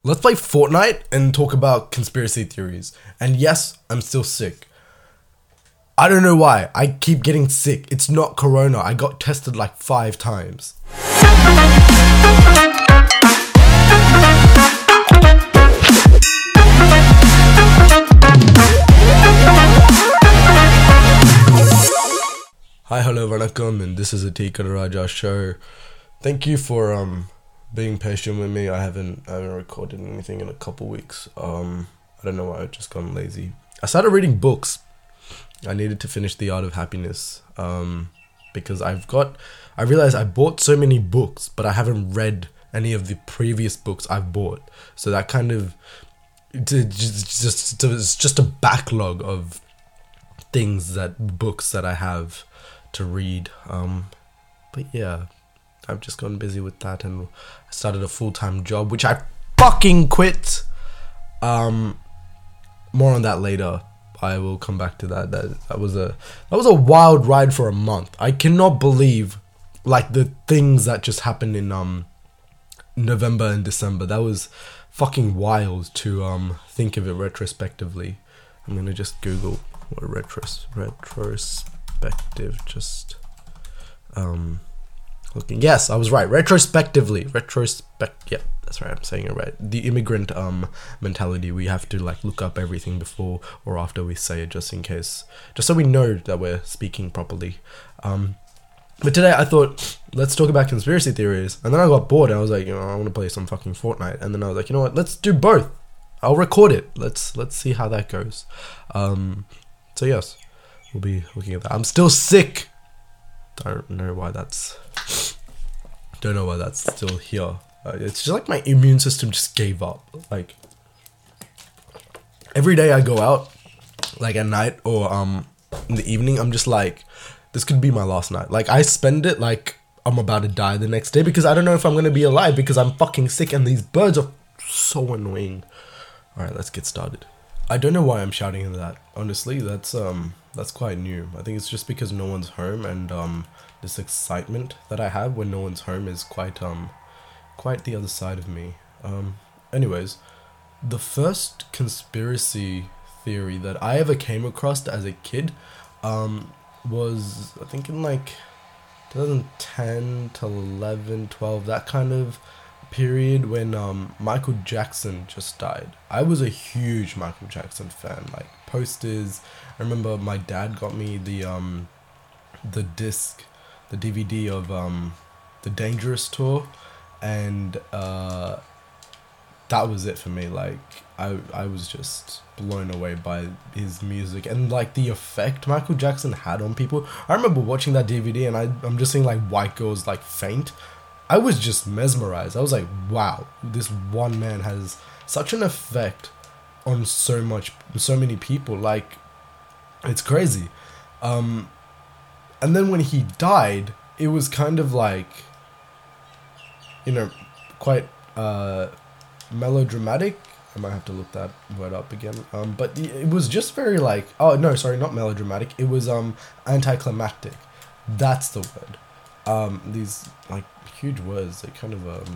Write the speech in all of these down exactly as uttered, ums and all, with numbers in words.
Let's play Fortnite and talk about conspiracy theories. And yes, I'm still sick. I don't know why. I keep getting sick. It's not corona. I got tested like five times. Hi, hello, vanakkam, and this is a Tika Raja show. Thank you for um being patient with me. I haven't I haven't recorded anything in a couple weeks. Um, I don't know why. I've just gone lazy. I started reading books. I needed to finish The Art of Happiness. Um, because I've got. I realized I bought so many books, but I haven't read any of the previous books I've bought. So that kind of just just it's just a backlog of things that books that I have to read. Um, but yeah. I've just gotten busy with that, and I started a full-time job, which I fucking quit. Um, more on that later. I will come back to that. That that was a that was a wild ride for a month. I cannot believe like the things that just happened in um November and December. That was fucking wild to um think of it retrospectively. I'm gonna just Google what retros retrospective just um. Looking. Yes, I was right. Retrospectively. Retrospect. Yeah, that's right. I'm saying it right. The immigrant um mentality. We have to like look up everything before or after we say it, just in case, just so we know that we're speaking properly. Um, but today I thought let's talk about conspiracy theories, and then I got bored and I was like, you know, I want to play some fucking Fortnite, and then I was like, you know what? Let's do both. I'll record it. Let's let's see how that goes. Um, so yes, we'll be looking at that. I'm still sick. I don't know why that's. Don't know why that's still here. Uh, it's just like my immune system just gave up. Like every day I go out, like at night or um in the evening, I'm just like, this could be my last night. Like I spend it like I'm about to die the next day because I don't know if I'm gonna be alive because I'm fucking sick and these birds are so annoying. All right, let's get started. I don't know why I'm shouting at that. Honestly, that's um that's quite new. I think it's just because no one's home, and um this excitement that I have when no one's home is quite um quite the other side of me. Um anyways, the first conspiracy theory that I ever came across as a kid um was I think in like twenty ten to eleven, twelve, that kind of period when um Michael Jackson just died. I was a huge Michael Jackson fan, like posters. I remember my dad got me the um the disc, the D V D of um the Dangerous tour, and uh that was it for me. Like I I was just blown away by his music and like the effect Michael Jackson had on people. I remember watching that D V D and I I'm just seeing like white girls like faint. I was just mesmerized. I was like, wow, this one man has such an effect on so much, so many people. Like, it's crazy. Um, and then when he died, it was kind of like, you know, quite uh, melodramatic. I might have to look that word up again. Um, but it was just very like, oh no, sorry, not melodramatic. It was um anticlimactic. That's the word. Um, these like huge words, they kind of um,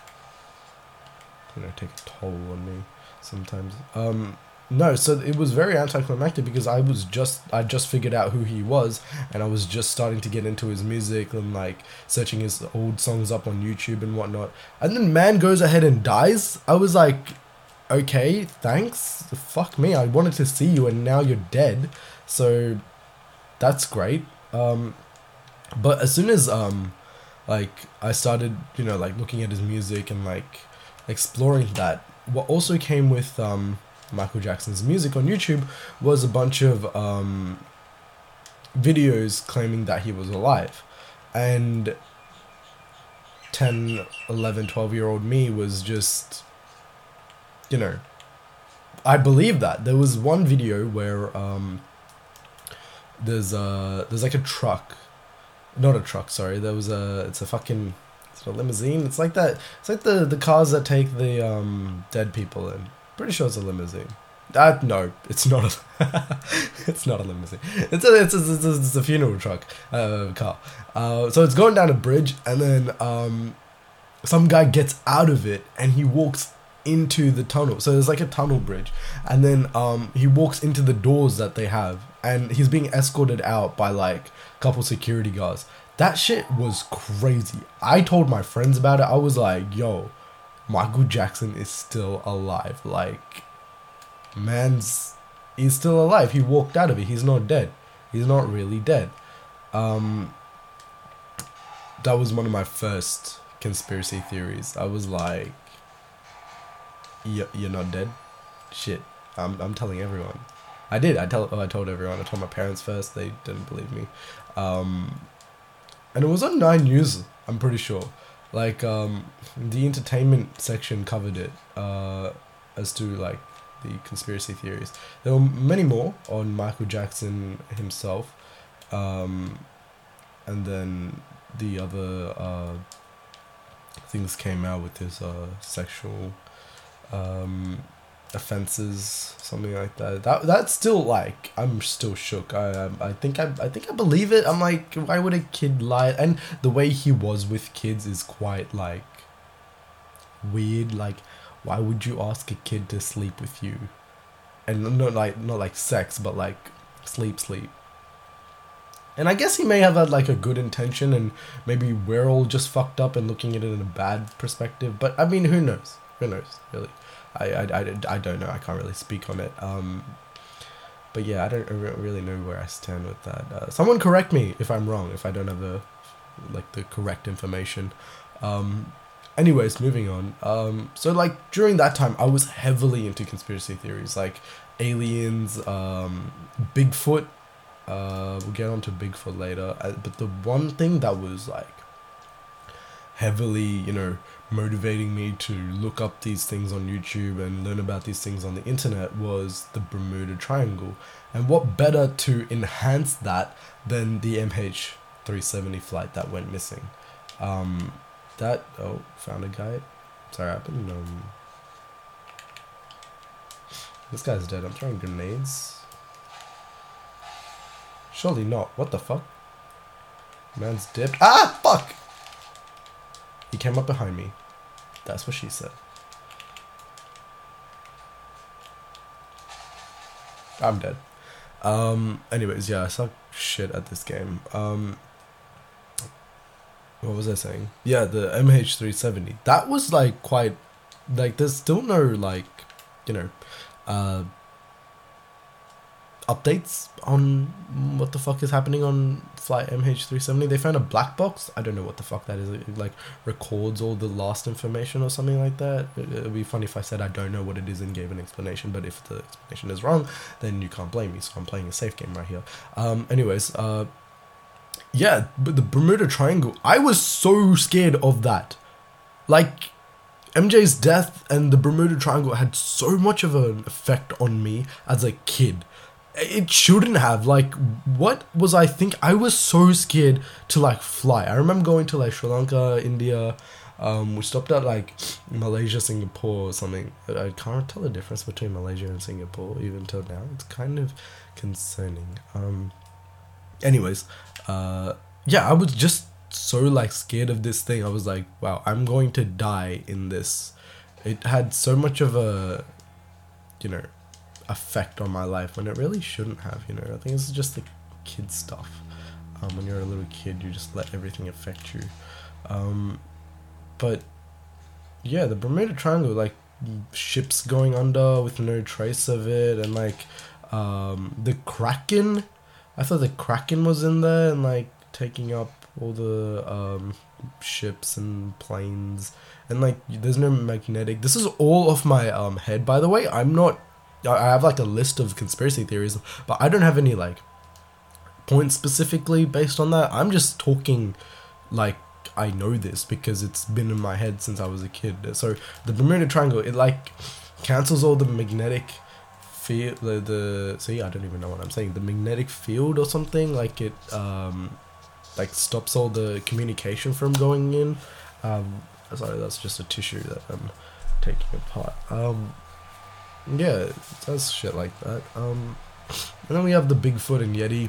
you know, take a toll on me sometimes. Um, no, so it was very anticlimactic because I was just I just figured out who he was, and I was just starting to get into his music and like searching his old songs up on YouTube and whatnot. And then man goes ahead and dies. I was like, okay, thanks. Fuck me. I wanted to see you, and now you're dead. So that's great. Um. But as soon as um, like I started, you know, like looking at his music and like exploring that, what also came with um Michael Jackson's music on YouTube was a bunch of um videos claiming that he was alive, and ten, eleven, twelve year old me was just, you know, I believed that. There was one video where um there's a there's like a truck. Not a truck, sorry. There was a. It's a fucking. It's a limousine. It's like that. It's like the the cars that take the um dead people in. Pretty sure it's a limousine. Uh, no, it's not a. It's not a limousine. It's a it's a, it's a, it's a funeral truck, uh, car. Uh, so it's going down a bridge, and then um, some guy gets out of it, and he walks into the tunnel. So there's like a tunnel bridge, and then um he walks into the doors that they have, and he's being escorted out by like a couple security guards. That shit was crazy. I told my friends about it. I was like, yo, Michael Jackson is still alive. Like, man's he's still alive. He walked out of it. He's not dead. He's not really dead. Um that was one of my first conspiracy theories. I was like, you're not dead? Shit. I'm I'm telling everyone. I did. I tell. Oh, I told everyone. I told my parents first. They didn't believe me. Um, and it was on Nine News. I'm pretty sure. Like um, the entertainment section covered it. Uh, as to like the conspiracy theories. There were many more on Michael Jackson himself. Um, and then the other uh things came out with his uh sexual um offenses, something like that. That that's still like, I'm still shook. I I think I I think I believe it. I'm like, why would a kid lie? And the way he was with kids is quite like weird. Like, why would you ask a kid to sleep with you? And not like not like sex, but like sleep sleep. And I guess he may have had like a good intention, and maybe we're all just fucked up and looking at it in a bad perspective. But I mean, who knows? Who knows, really? I, I, I, I don't know. I can't really speak on it. Um, but yeah, I don't really know where I stand with that. Uh, someone correct me if I'm wrong, if I don't have the like the correct information. Um, anyways, moving on. Um, so like during that time, I was heavily into conspiracy theories, like aliens, um, Bigfoot. Uh, we'll get on to Bigfoot later. Uh, but the one thing that was like heavily, you know, motivating me to look up these things on YouTube and learn about these things on the internet was the Bermuda Triangle. And what better to enhance that than the M H three seventy flight that went missing? Um, that, oh, found a guy. Sorry, I've been, um, this guy's dead. I'm throwing grenades. Surely not. What the fuck? Man's dipped. Ah, fuck! He came up behind me. That's what she said. I'm dead. Um, anyways, yeah, I suck shit at this game. Um, what was I saying? Yeah, the M H three seventy. That was like quite, like there's still no like, you know, uh, updates on what the fuck is happening on flight M H three seventy. They found a black box. I don't know what the fuck that is. It like records all the last information or something like that. It would be funny if I said I don't know what it is and gave an explanation, but if the explanation is wrong, then you can't blame me. So I'm playing a safe game right here. Um, anyways, uh, yeah, but the Bermuda Triangle, I was so scared of that. Like, M J's death and the Bermuda Triangle had so much of an effect on me as a kid. It shouldn't have. Like, what was I think? I was so scared to like fly. I remember going to like Sri Lanka, India. Um, we stopped at like Malaysia, Singapore or something. I can't tell the difference between Malaysia and Singapore even till now. It's kind of concerning. Um, anyways, uh, yeah, I was just so like scared of this thing. I was like, wow, I'm going to die in this. It had so much of a, you know, effect on my life when it really shouldn't have. You know, I think it's just the kid stuff. Um, when you're a little kid, you just let everything affect you. Um, but yeah, the Bermuda Triangle, like ships going under with no trace of it, and like um, the Kraken. I thought the Kraken was in there and like taking up all the um, ships and planes, and like there's no magnetic. This is all off my um head, by the way. I'm not. I have like a list of conspiracy theories, but I don't have any like points specifically based on that. I'm just talking like I know this because it's been in my head since I was a kid. So the Bermuda Triangle, it like cancels all the magnetic field, the, the see, I don't even know what I'm saying, the magnetic field or something, like it um like stops all the communication from going in. Um, sorry, that's just a tissue that I'm taking apart. Um, yeah, it does shit like that. Um, and then we have the Bigfoot and Yeti,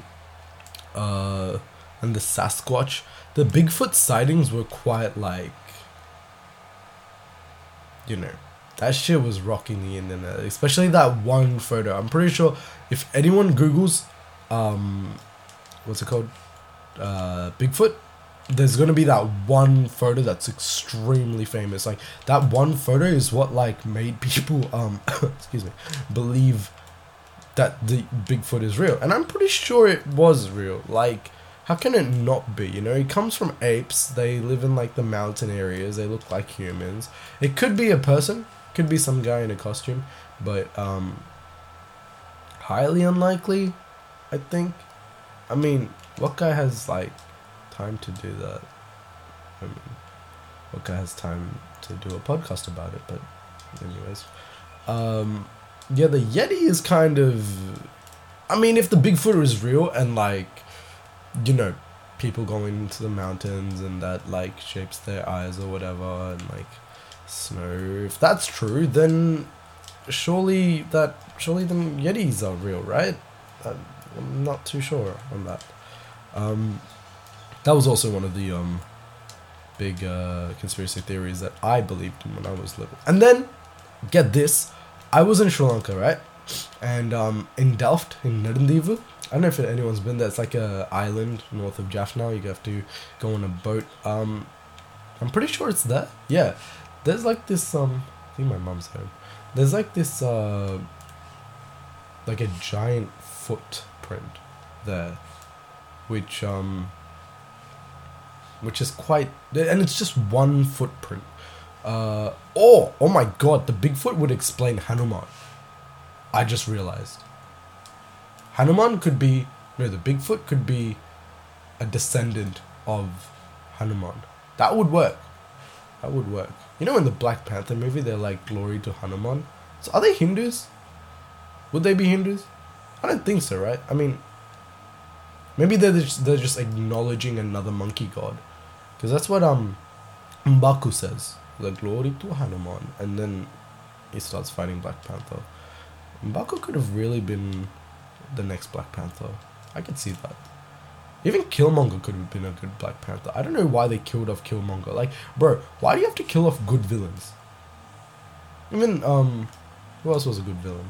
uh, and the Sasquatch. The Bigfoot sightings were quite like, you know, That shit was rocking the internet, especially that one photo. I'm pretty sure if anyone Googles, um, what's it called, uh, Bigfoot, there's gonna be that one photo that's extremely famous. Like that one photo is what like made people, um, excuse me, believe that the Bigfoot is real, and I'm pretty sure it was real. Like, how can it not be? You know, it comes from apes. They live in like the mountain areas. They look like humans. It could be a person. Could be some guy in a costume, but um, highly unlikely, I think. I mean, what guy has like time to do that? I mean, what guy has time to do a podcast about it? But anyways, um, yeah, the Yeti is kind of. I mean, if the Bigfoot is real and like, you know, people going into the mountains and that like shapes their eyes or whatever and like. Snow. If that's true, then surely that surely then Yetis are real, right? I'm not too sure on that. Um, that was also one of the um big uh, conspiracy theories that I believed in when I was little. And then, get this, I was in Sri Lanka, right? And um, in Delft, in Nedendivu, I don't know if anyone's been there. It's like a island north of Jaffna. You have to go on a boat. Um, I'm pretty sure it's there. Yeah. There's like this, um, I think my mom's home. There's like this, uh, like a giant footprint there, which, um, which is quite, and it's just one footprint. Uh, oh, oh my god, the Bigfoot would explain Hanuman. I just realized. Hanuman could be, no, the Bigfoot could be a descendant of Hanuman. That would work. That would work. You know in the Black Panther movie, they're like, glory to Hanuman. So are they Hindus? Would they be Hindus? I don't think so, right? I mean, maybe they're just, they're just acknowledging another monkey god. Because that's what um M'Baku says. The glory to Hanuman. And then he starts fighting Black Panther. M'Baku could have really been the next Black Panther. I could see that. Even Killmonger could have been a good Black Panther. I don't know why they killed off Killmonger. Like, bro, why do you have to kill off good villains? Even, um, who else was a good villain?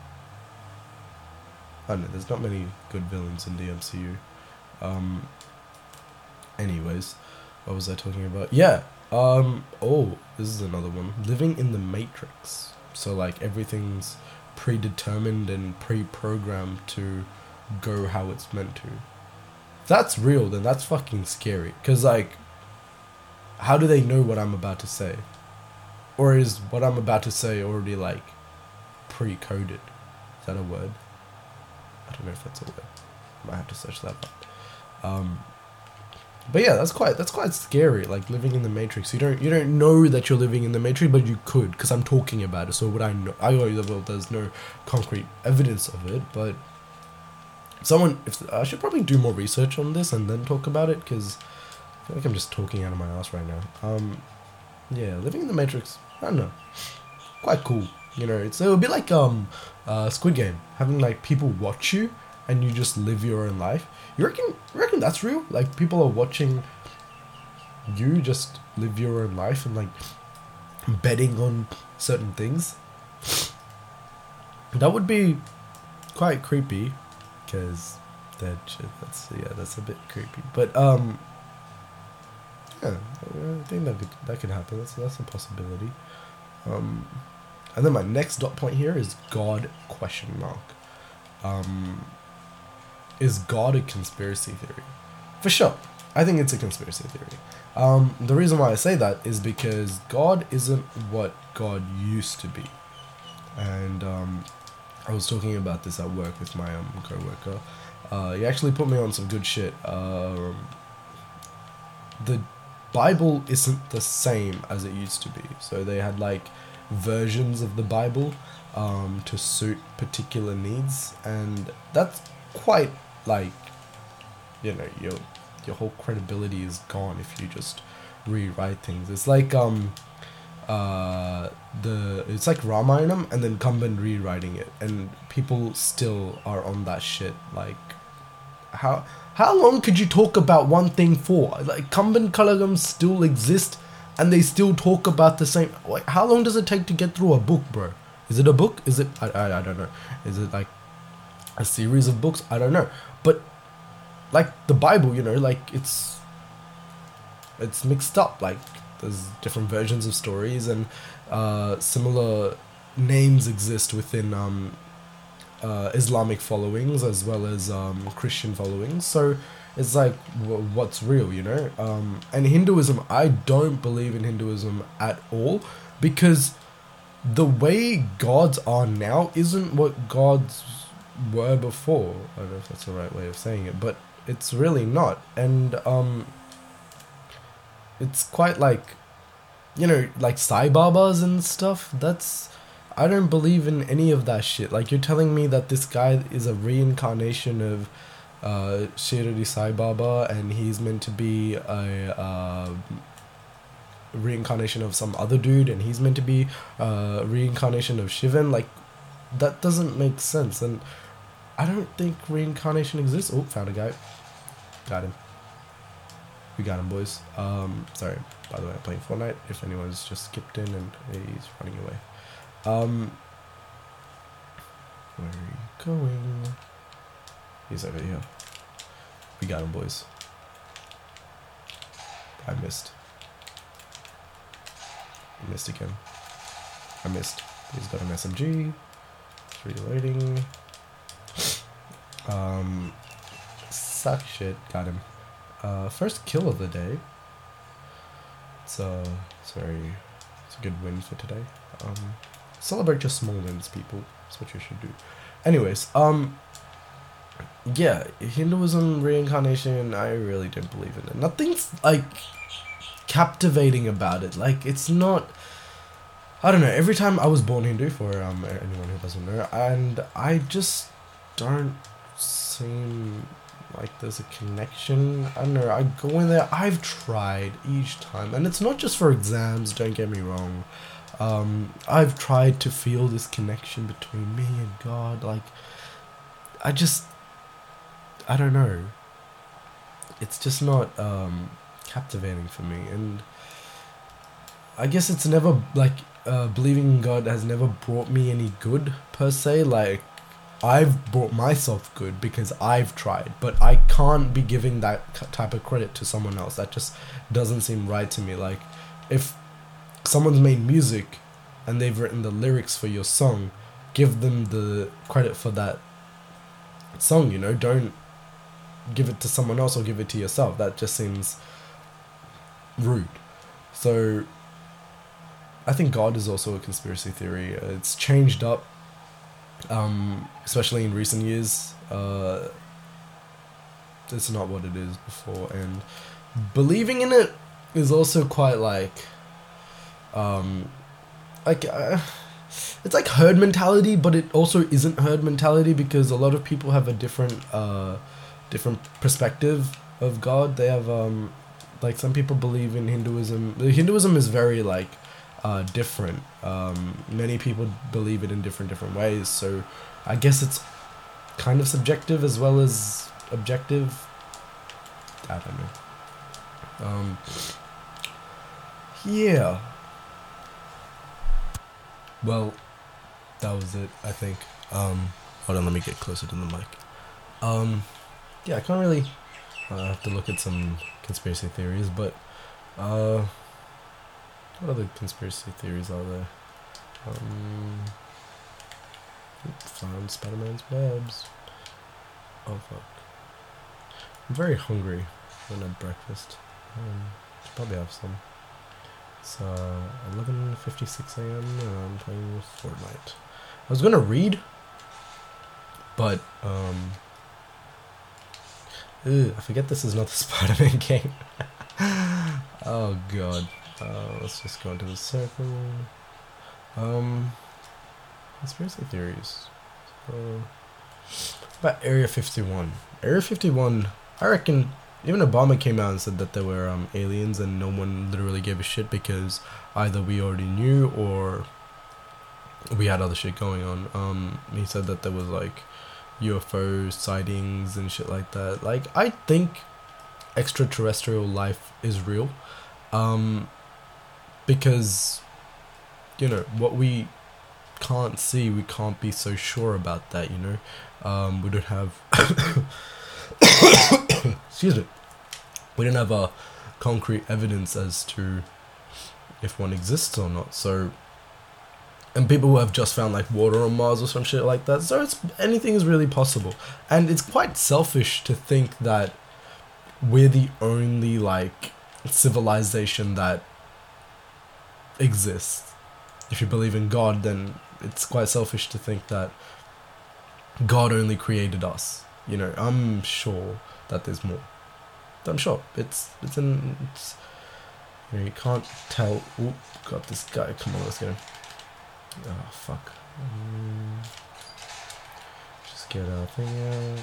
I don't know, there's not many good villains in the M C U. Um, anyways, what was I talking about? Yeah, um, oh, this is another one. Living in the Matrix. So, like, everything's predetermined and pre-programmed to go how it's meant to. If that's real, then that's fucking scary. Because, like, how do they know what I'm about to say? Or is what I'm about to say already, like, pre-coded? Is that a word? I don't know if that's a word. Might have to search that up. Um, but yeah, that's quite that's quite scary. Like living in the Matrix. You don't you don't know that you're living in the Matrix, but you could, because I'm talking about it. So would I know? I know well, there's no concrete evidence of it, but. Someone, if I should probably do more research on this and then talk about it, because I feel like I'm just talking out of my ass right now. Um, yeah, living in the Matrix, I don't know, quite cool. You know, it's it would be like um, uh, Squid Game, having like people watch you and you just live your own life. You reckon? You reckon that's real? Like people are watching you just live your own life and like betting on certain things. That would be quite creepy. Because that shit, that's yeah, that's a bit creepy. But um, yeah, I think that could that could happen. That's that's a possibility. Um, and then my next dot point here is God question mark. Um, is God a conspiracy theory? For sure, I think it's a conspiracy theory. Um, the reason why I say that is because God isn't what God used to be, and um. I was talking about this at work with my um, co-worker. Uh, he actually put me on some good shit. Um, the Bible isn't the same as it used to be. So they had like versions of the Bible um, to suit particular needs. And that's quite like, you know, your, your whole credibility is gone if you just rewrite things. It's like... um. Uh, the it's like Ramayanam and then Kamban rewriting it, and people still are on that shit. Like, how how long could you talk about one thing for? Like Kamban Kalagam still exist and they still talk about the same. Like, how long does it take to get through a book, bro? Is it a book? Is it? I, I, I don't know. Is it like a series of books? I don't know. But like the Bible, you know, like it's it's mixed up. Like there's different versions of stories, and uh, similar names exist within um, uh, Islamic followings as well as um, Christian followings. So it's like, w- what's real, you know? Um, and Hinduism, I don't believe in Hinduism at all, because the way gods are now isn't what gods were before. I don't know if that's the right way of saying it, but it's really not. And um, it's quite like, you know, like Sai Babas and stuff. That's, I don't believe in any of that shit. Like, you're telling me that this guy is a reincarnation of uh, Shirdi Sai Baba, and he's meant to be a uh, reincarnation of some other dude, and he's meant to be a reincarnation of Shivan. Like, that doesn't make sense. And I don't think reincarnation exists. Oh, found a guy. Got him. We got him, boys. Um, sorry, by the way, I'm playing Fortnite, if anyone's just skipped in and he's running away. Um, where are you going? He's over here. We got him, boys. I missed. I missed again. I missed. He's got an S M G. It's reloading. Um, suck shit. Got him. Uh, first kill of the day. It's uh, it's very, it's a good win for today. Um, celebrate your small wins, people. That's what you should do. Anyways, um, yeah, Hinduism, reincarnation, I really don't believe in it. Nothing's like captivating about it. Like, it's not, I don't know, every time I was born Hindu, for um anyone who doesn't know, and I just don't seem like there's a connection. I don't know, I go in there, I've tried each time, and it's not just for exams, don't get me wrong. Um, I've tried to feel this connection between me and God. Like, I just, I don't know. It's just not um, captivating for me, and I guess it's never like uh, believing in God has never brought me any good per se. Like, I've brought myself good because I've tried, but I can't be giving that type of credit to someone else. That just doesn't seem right to me. Like, if someone's made music and they've written the lyrics for your song, give them the credit for that song, you know? Don't give it to someone else or give it to yourself. That just seems rude. So I think God is also a conspiracy theory. It's changed up, um, especially in recent years. Uh, it's not what it is before, and believing in it is also quite like, um, like uh, it's like herd mentality, but it also isn't herd mentality, because a lot of people have a different, uh, different perspective of God. They have, um, like, some people believe in Hinduism. Hinduism is very like, uh, different. Um, many people believe it in different different ways. So, I guess it's kind of subjective as well as objective. I don't know. Um, yeah. Well, that was it, I think. Um, hold on, let me get closer to the mic. Um, yeah, I can't really, uh, I have to look at some conspiracy theories, but, uh, what other conspiracy theories are there? Um, found Spider-Man's webs. Oh, fuck. I'm very hungry. I haven't had breakfast. Um, should probably have some. It's uh, eleven fifty-six a.m. and I'm playing Fortnite. I was gonna read, but um, ugh, I forget this is not the Spider-Man game. Oh god. Uh, let's just go into the circle. Um, conspiracy theories. Uh, about Area fifty-one. Area fifty-one. I reckon. Even Obama came out and said that there were um, aliens, and no one literally gave a shit because either we already knew or we had other shit going on. Um, he said that there was like U F O sightings and shit like that. Like, I think extraterrestrial life is real. Um, because, you know, what we can't see, we can't be so sure about that, you know. Um, we don't have, excuse me, we don't have a concrete evidence as to if one exists or not. So, and people who have just found like water on Mars or some shit like that. So it's anything is really possible, and it's quite selfish to think that we're the only like civilization that exists. If you believe in God, then it's quite selfish to think that God only created us. You know, I'm sure that there's more. I'm sure it's it's an it's, you know, you can't tell. Oop, got this guy. Come on, let's get him. Oh fuck. Um, just get our thing out.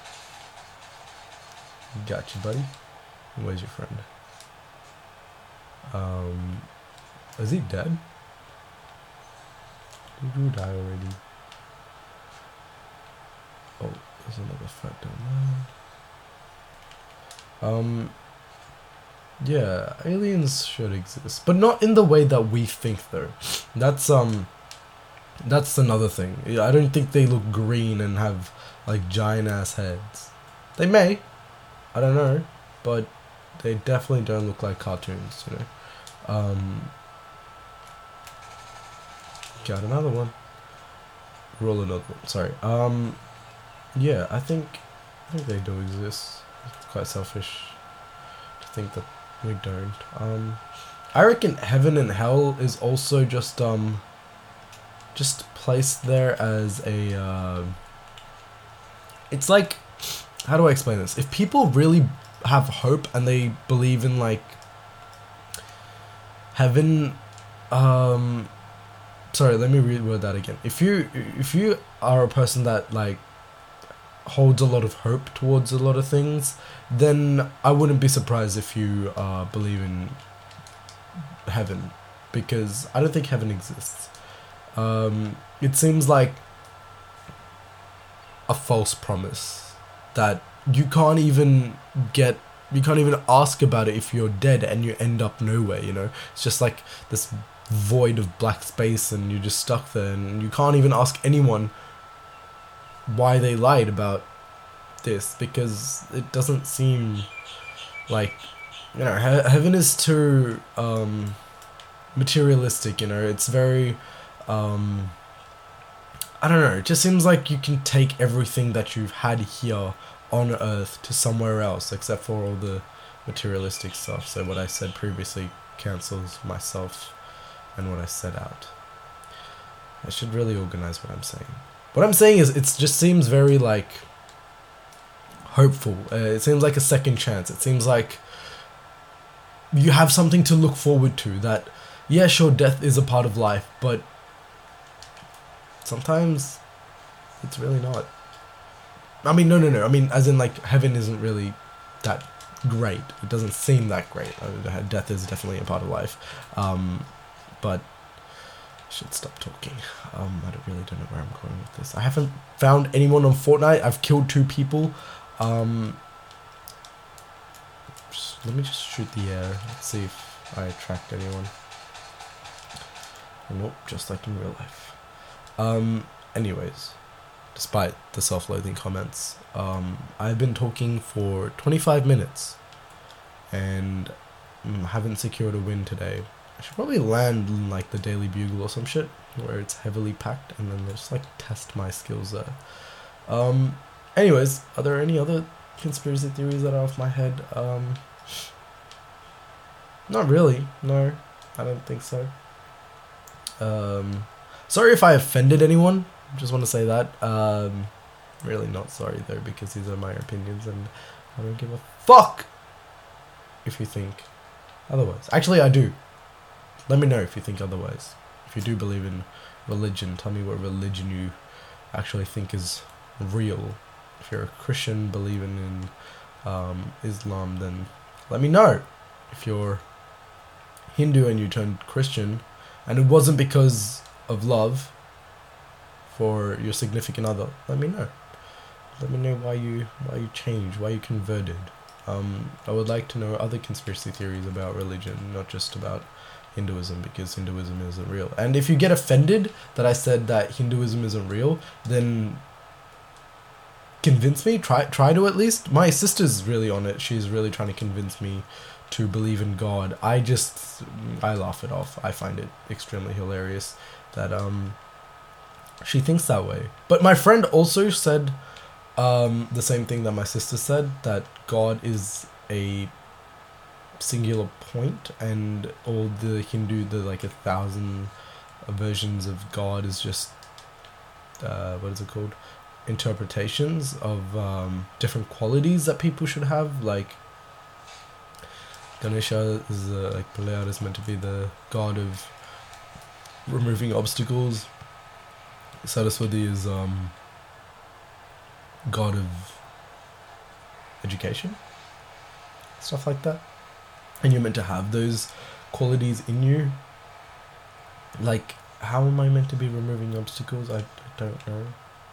Got you, buddy. Where's your friend? Um, is he dead? Did you die already? Oh, there's another fight down there. Um, yeah, aliens should exist, but not in the way that we think, though. That's um, that's another thing. I don't think they look green and have like giant ass heads. They may, I don't know, but they definitely don't look like cartoons, you know. Um, got another one. Roll another one. Sorry. Um, yeah, I think I think they do exist. It's quite selfish to think that we don't. Um, I reckon heaven and hell is also just um, just placed there as a. Uh, it's like, how do I explain this? If people really have hope and they believe in like heaven, um. Sorry, let me reword that again. If you if you are a person that like holds a lot of hope towards a lot of things, then I wouldn't be surprised if you uh, believe in heaven, because I don't think heaven exists. Um, it seems like a false promise that you can't even get. You can't even ask about it if you're dead and you end up nowhere. You know, it's just like this void of black space and you're just stuck there, and you can't even ask anyone why they lied about this, because it doesn't seem like, you know, he- heaven is too um materialistic, you know. It's very um I don't know, it just seems like you can take everything that you've had here on earth to somewhere else, except for all the materialistic stuff. So what I said previously cancels myself and what I set out. I should really organize what I'm saying. What I'm saying is, it just seems very like hopeful. Uh, it seems like a second chance. It seems like you have something to look forward to. That, yeah, sure, death is a part of life, but sometimes it's really not. I mean, no, no, no. I mean, as in, like, heaven isn't really that great. It doesn't seem that great. I mean, death is definitely a part of life. Um... But I should stop talking. Um, I don't really don't know where I'm going with this. I haven't found anyone on Fortnite. I've killed two people. Um, just, let me just shoot the air. Let's see if I attract anyone. Nope, just like in real life. Um, anyways, despite the self-loathing comments, um, I've been talking for twenty-five minutes and mm, haven't secured a win today. I should probably land in like the Daily Bugle or some shit where it's heavily packed, and then just like test my skills there. Um, anyways, are there any other conspiracy theories that are off my head? Um, not really. No, I don't think so. Um, sorry if I offended anyone. Just want to say that. Um, really not sorry though, because these are my opinions and I don't give a fuck if you think otherwise. Actually, I do. Let me know if you think otherwise. If you do believe in religion, tell me what religion you actually think is real. If you're a Christian believing in um, Islam, then let me know. If you're Hindu and you turned Christian, and it wasn't because of love for your significant other, let me know. Let me know why you why you changed, why you converted. Um, I would like to know other conspiracy theories about religion, not just about Hinduism because Hinduism isn't real. And if you get offended that I said that Hinduism isn't real, then convince me. Try try to at least. My sister's really on it. She's really trying to convince me to believe in God. I just I laugh it off. I find it extremely hilarious that um she thinks that way. But my friend also said um the same thing that my sister said, that God is a singular point and all the Hindu, the like a thousand versions of God is just uh what is it called? Interpretations of um different qualities that people should have. Like Ganesha is uh, like Palleyar is meant to be the god of removing obstacles. Saraswati is um god of education, stuff like that. And you're meant to have those qualities in you. Like, how am I meant to be removing obstacles? I, I don't know.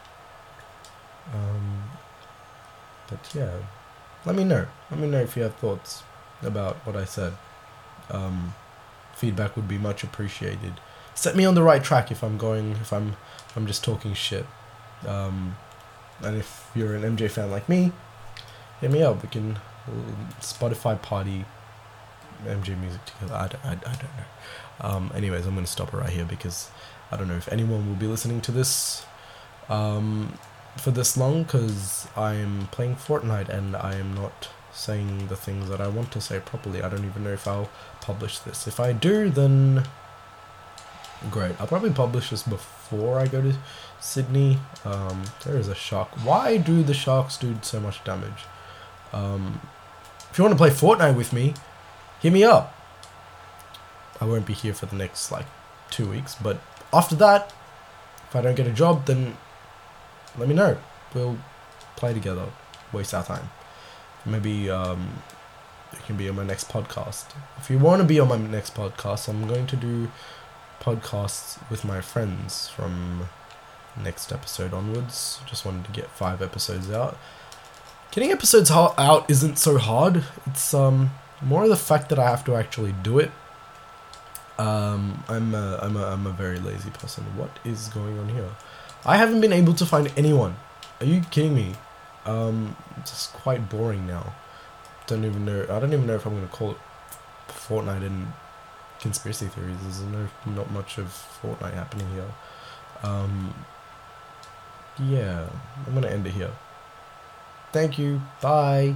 Um, but yeah, let me know. Let me know if you have thoughts about what I said. Um, feedback would be much appreciated. Set me on the right track if I'm going, if I'm, if I'm just talking shit. Um, and if you're an M J fan like me, hit me up. We can uh, Spotify party M J music together. I don't, I, I don't know. Um, anyways, I'm going to stop it right here because I don't know if anyone will be listening to this um, for this long, because I'm playing Fortnite and I am not saying the things that I want to say properly. I don't even know if I'll publish this. If I do, then great. I'll probably publish this before I go to Sydney. Um, there is a shark. Why do the sharks do so much damage? Um, if you want to play Fortnite with me, hit me up. I won't be here for the next like two weeks, but after that, if I don't get a job, then let me know. We'll play together, waste our time. Maybe um, it can be on my next podcast. If you want to be on my next podcast, I'm going to do podcasts with my friends from next episode onwards. Just wanted to get five episodes out. Getting episodes ho- out isn't so hard. It's um more of the fact that I have to actually do it. Um, I'm a, I'm a, I'm a very lazy person. What is going on here? I haven't been able to find anyone. Are you kidding me? Um, it's just quite boring now. Don't even know. I don't even know if I'm gonna call it Fortnite and conspiracy theories. There's no not much of Fortnite happening here. Um, yeah, I'm gonna end it here. Thank you. Bye.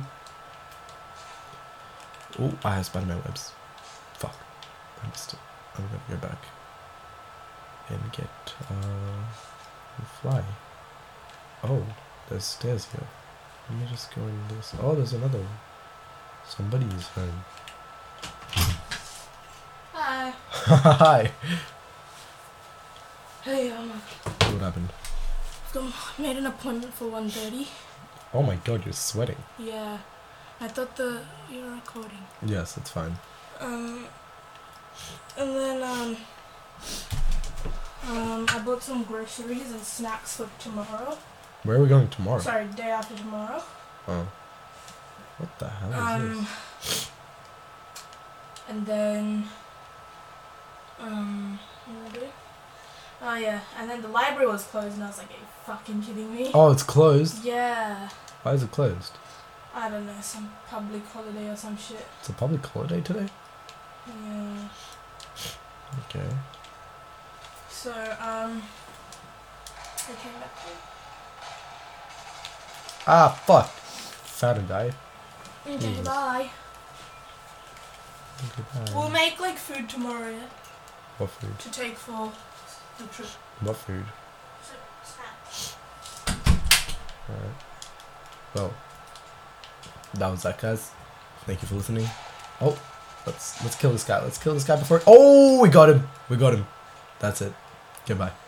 Oh, I have Spider-Man webs. Fuck, I missed it. I'm gonna go back and get uh fly. Oh, there's stairs here. Let me just go in this. Oh, there's another one. Somebody is home. Hi. Hi. Hey, um, What happened? I made an appointment for one thirty. Oh my god, you're sweating. Yeah. I thought the you were recording. Yes, it's fine. Um, and then um, um, I bought some groceries and snacks for tomorrow. Where are we going tomorrow? Sorry, day after tomorrow. Oh. What the hell is Um, this? and then um, what did I do? Oh yeah, and then the library was closed, and I was like, "Are you fucking kidding me?" Oh, it's closed? Yeah. Why is it closed? I don't know, some public holiday or some shit. It's a public holiday today? Yeah. Okay. So, um, I came back home. Ah, fuck. Fat and die. Okay, Jesus. bye. Goodbye. We'll make like food tomorrow, yeah? What food? To take for the trip. What food? So, snacks. Alright. Well, that was that, guys. Thank you for listening. Oh, let's let's kill this guy. Let's kill this guy before. Oh, we got him. We got him. That's it. Goodbye.